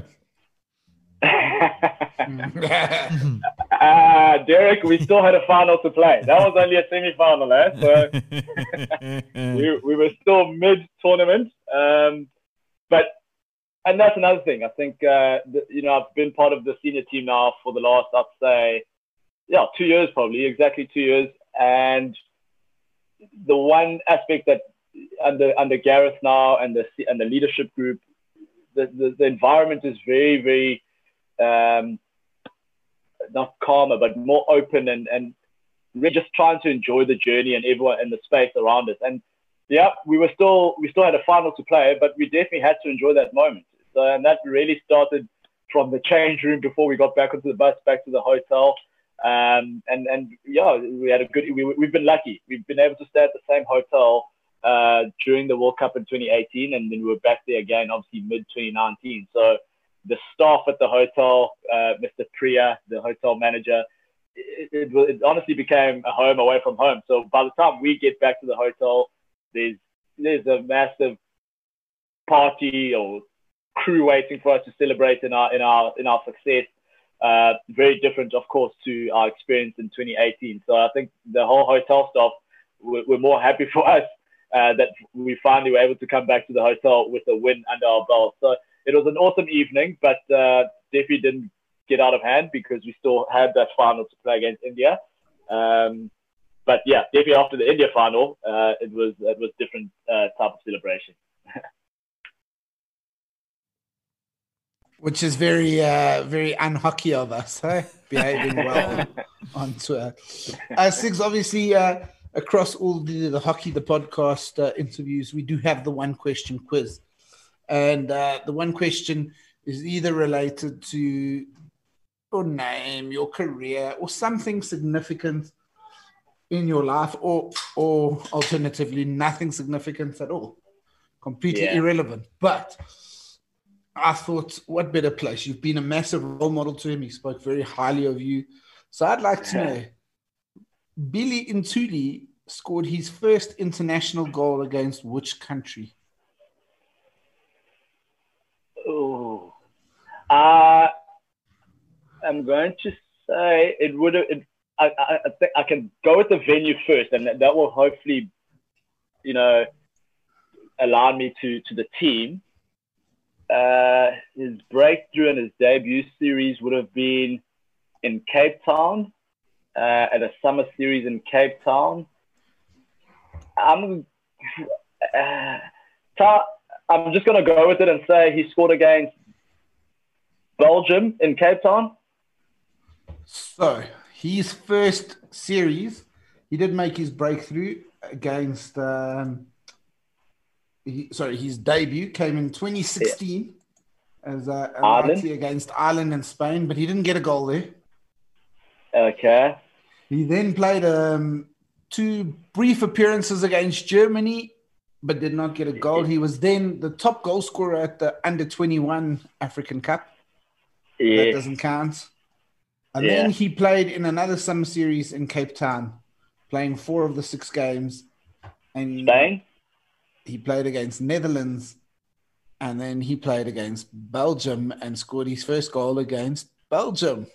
uh, Derek, we still had a final to play. That was only a semi-final, eh? So we, we were still mid-tournament. Um, but, and that's another thing. I think, uh, the, you know, I've been part of the senior team now for the last, I'd say, yeah, two years probably, exactly two years. And the one aspect that under under Gareth now and the and the leadership group, the, the, the environment is very, very, um, not calmer, but more open and, and really just trying to enjoy the journey and everyone and the space around us. And yeah, we were still, we still had a final to play, but we definitely had to enjoy that moment. So, and that really started from the change room before we got back onto the bus, back to the hotel. Um, and, and yeah, we had a good, we, we've been lucky. We've been able to stay at the same hotel uh, during the World Cup in twenty eighteen. And then we were back there again, obviously mid twenty nineteen. So the staff at the hotel, uh, Mister Priya, the hotel manager, it, it, it honestly became a home away from home. So by the time we get back to the hotel, there's, there's a massive party or crew waiting for us to celebrate in our, in our, in our success. Uh, very different, of course, to our experience in twenty eighteen. So I think the whole hotel staff were, were more happy for us uh, that we finally were able to come back to the hotel with a win under our belt. So it was an awesome evening, but uh, definitely didn't get out of hand because we still had that final to play against India. Um, but yeah, definitely after the India final, uh, it was it was different uh, type of celebration. Which is very, uh, very unhockey of us, eh? Behaving well on Twitter. Uh, Sigs, obviously, uh, across all the, the Hockey, the podcast uh, interviews, we do have the one question quiz. And uh, the one question is either related to your name, your career, or something significant in your life, or, or alternatively, nothing significant at all. Completely yeah. irrelevant. But I thought, what better place? You've been a massive role model to him. He spoke very highly of you. So I'd like to know, Billy Ntuli scored his first international goal against which country? Oh, uh, I'm going to say it would have. I, I, I think I can go with the venue first, and that, that will hopefully, you know, allow me to to the team. Uh, his breakthrough and his debut series would have been in Cape Town, uh, at a summer series in Cape Town. I'm, uh, I'm just going to go with it and say he scored against Belgium in Cape Town. So his first series, he did make his breakthrough against um, he, sorry, his debut came in twenty sixteen yeah. as a, a Ireland? against Ireland and Spain, but he didn't get a goal there. Okay. He then played um, two brief appearances against Germany, but did not get a goal. He was then the top goal scorer at the under twenty-one African Cup. Yeah. That doesn't count. And Yeah. then he played in another summer series in Cape Town, playing four of the six games. And Spain? he played against Netherlands, and then he played against Belgium and scored his first goal against Belgium.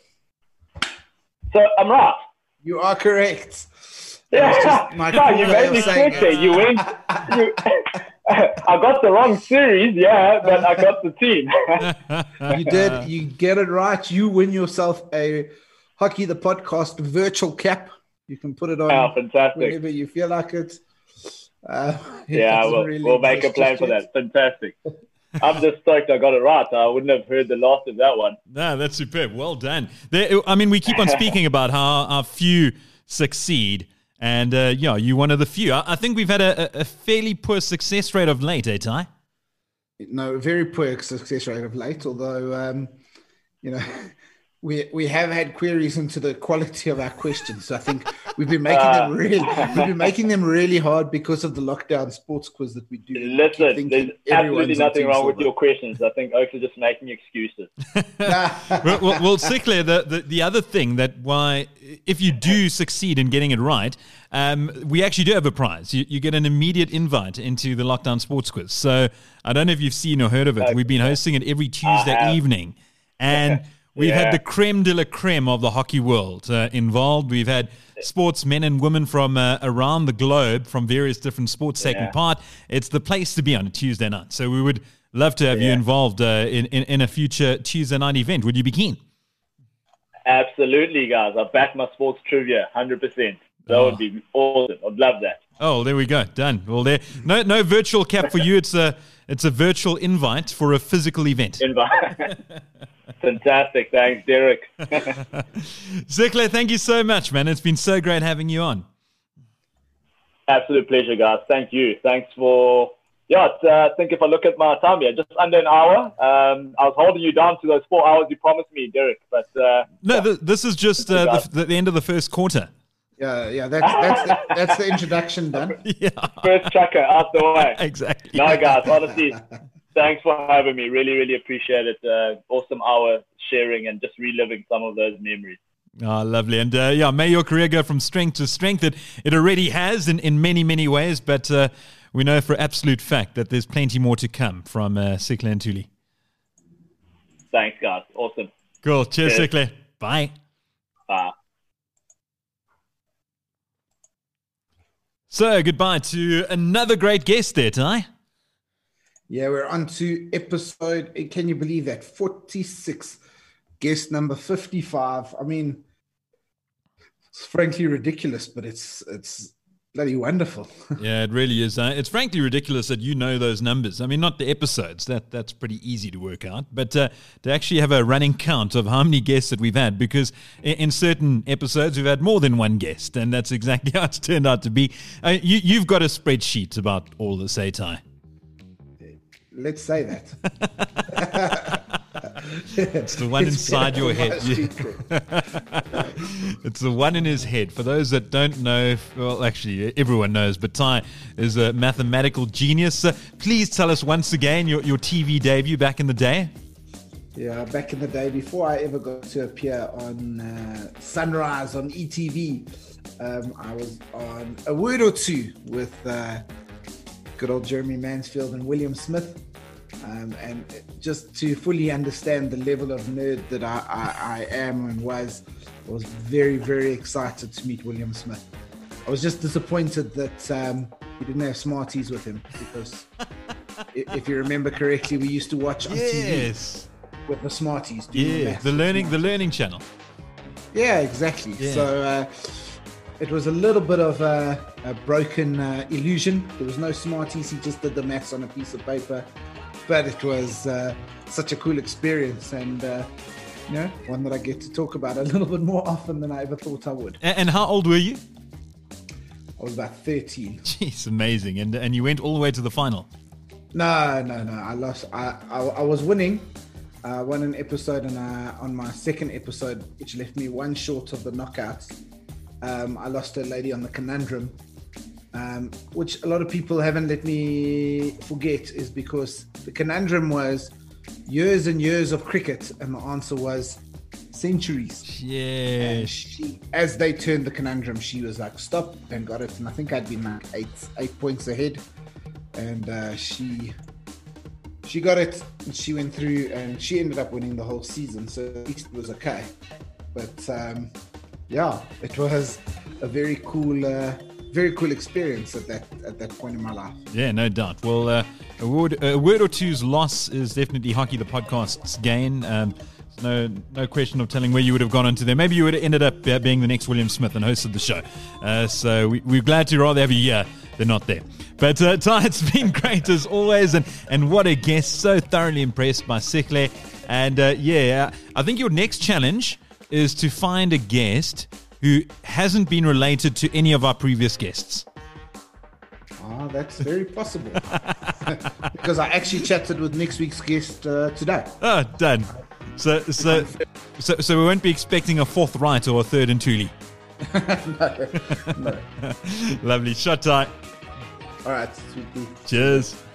So I'm right. You are correct. Yeah, my no, you cool way made of me saying quick there. it. You went. You, I got the wrong series, yeah, but I got the team. You did. You get it right. You win yourself a Hockey the Podcast virtual cap. You can put it on Oh, fantastic. whenever you feel like it. Uh, it Yeah, doesn't we'll, really we'll make a exist plan just for yet. that. Fantastic. I'm just stoked I got it right. I wouldn't have heard the last of that one. No, that's superb. Well done. There, I mean, we keep on speaking about how our few succeed. And, uh, yeah, you're one of the few. I, I think we've had a, a fairly poor success rate of late, eh, Ty? No, very poor success rate of late, although, um, you know, we we have had queries into the quality of our questions. So I think we've been making Uh, them really we've been making them really hard because of the lockdown sports quiz that we do. We keep Listen, thinking there's absolutely everyone's on nothing Team wrong with Silver. your questions. I think Oaks are just making excuses. well, well, well Sinclair, the, the, the other thing that why, if you do succeed in getting it right, um, we actually do have a prize. You, you get an immediate invite into the Lockdown Sports Quiz. So I don't know if you've seen or heard of it. We've been hosting it every Tuesday have. evening. And we've Yeah. had the creme de la creme of the hockey world uh, involved. We've had sportsmen and women from uh, around the globe from various different sports taking Yeah. part. It's the place to be on a Tuesday night. So we would love to have you Yeah. involved uh, in, in, in a future Tuesday night event. Would you be keen? Absolutely, guys. I back my sports trivia one hundred percent. That Oh. would be awesome. I'd love that. Oh, there we go. Done. Well, there. No, no virtual cap for you. It's a, it's a virtual invite for a physical event. Invite. Fantastic. Thanks, Derek. Zikle, thank you so much, man. It's been so great having you on. Absolute pleasure, guys. Thank you. Thanks for... Yeah, it's, uh, I think if I look at my time here, just under an hour. Um, I was holding you down to those four hours you promised me, Derek. But uh, No, th- this is just uh, the, the end of the first quarter. Yeah, yeah, that's that's the, that's the introduction done. Yeah, first chucker out the way. exactly. No, guys, honestly, thanks for having me. Really, really appreciate it. Uh, awesome hour sharing and just reliving some of those memories. Oh, lovely. And uh, yeah, may your career go from strength to strength. It, it already has in, in many, many ways, but uh, we know for absolute fact that there's plenty more to come from uh, Zikle Ntuli. Thanks, guys. Awesome. Cool. Cheers, Cheers. Zikle. Bye. Bye. So, goodbye to another great guest there, Ty. Yeah, we're on to episode, can you believe that? forty-six, guest number fifty-five. I mean, it's frankly ridiculous, but it's it's bloody wonderful. Yeah, it really is. Uh, it's frankly ridiculous that you know those numbers. I mean, not the episodes. That That's pretty easy to work out. But uh, to actually have a running count of how many guests that we've had, because in, in certain episodes we've had more than one guest, and that's exactly how it's turned out to be. Uh, you, you've got a spreadsheet about all this, eh, Ty? Let's say that. It's the one It's inside your better head. than my street. It's the one in his head. For those that don't know, well, actually, everyone knows, but Ty is a mathematical genius. Uh, please tell us once again your, your T V debut back in the day. Yeah, back in the day, before I ever got to appear on uh, Sunrise on E T V, um, I was on A Word or Two with uh, good old Jeremy Mansfield and William Smith. Um, and just to fully understand the level of nerd that I, I, I am and was, I was very, very excited to meet William Smith. I was just disappointed that um, he didn't have Smarties with him, because if you remember correctly, we used to watch on T V Yes. with the Smarties. doing Yeah, maths the with learning, the Smarties. learning channel. Yeah, exactly. Yeah. So uh, it was a little bit of a, a broken uh, illusion. There was no Smarties. He just did the maths on a piece of paper. But it was uh, such a cool experience, and uh, you know, one that I get to talk about a little bit more often than I ever thought I would. And, and how old were you? I was about thirteen. Jeez, amazing. And and you went all the way to the final. No, no, no. I lost. I I, I was winning. I won an episode, and I, on my second episode, which left me one short of the knockouts, um, I lost a lady on the conundrum, um, which a lot of people haven't let me forget, is because the conundrum was years and years of cricket, and the answer was centuries. Yeah. And she, as they turned the conundrum, she was like, "Stop," and got it. And I think I'd been like eight eight points ahead, and uh, she. She got it, and she went through, and she ended up winning the whole season, so at least it was okay. But um, yeah, it was a very cool, uh, very cool experience at that at that point in my life. Yeah, no doubt. Well, uh, a word, a word or two's loss is definitely Hockey the Podcast's gain. Um, no, no question of telling where you would have gone into there. Maybe you would have ended up uh, being the next William Smith and host of the show. Uh, so we, we're glad to rather have you here than not there. But uh, Ty, it's been great as always, and, and what a guest. So thoroughly impressed by Sikle. And uh, yeah, I think your next challenge is to find a guest who hasn't been related to any of our previous guests. Ah, that's very possible. Because I actually chatted with next week's guest uh, today. Oh, done. So, so, so, so we won't be expecting a fourth right or a third in Thule. no, no. Lovely. Shot, Ty. All right, sweetie. Cheers.